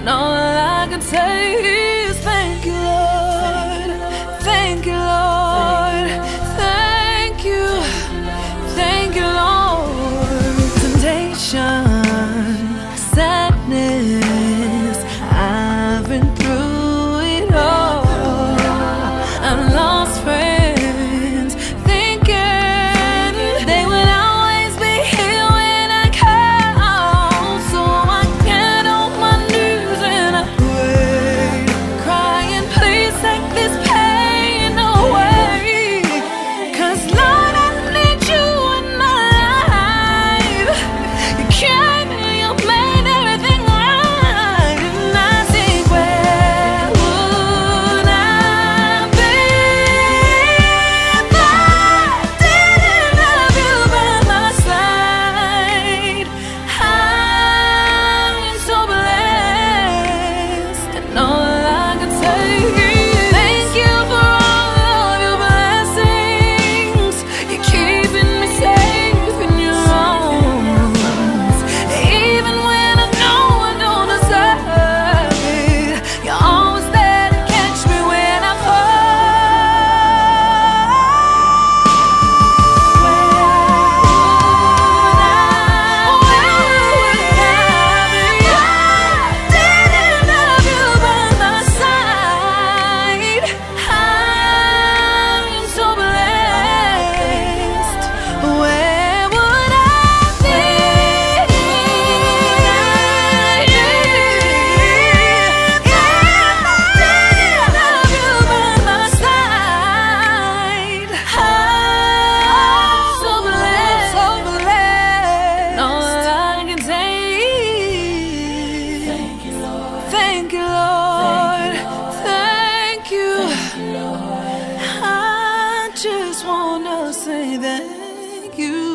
And all I can say is thank you, Lord. Thank you, Lord. Thank you. Thank you, Lord. Temptation, sadness, I've been through it all. I've lost friends, thinking they would always be here when I call. So I get on my knees and I pray, crying, please take this pain away. 'Cause Lord, I need you in my life. You came and you made everything right. And I think, where would I be if I didn't have you by my side? I'm so blessed, and all I can say is thank you for all of your blessings. You're keeping me safe in your arms, even when I know I don't deserve it. You're always there to catch me when I fall. Where would I be if I didn't have you by my side? I'm so blessed. Where would I be if I didn't have you by my side? I'm so blessed, so blessed. All I can say is thank you, Lord. Thank you, Lord. Thank you. I just wanna say thank you.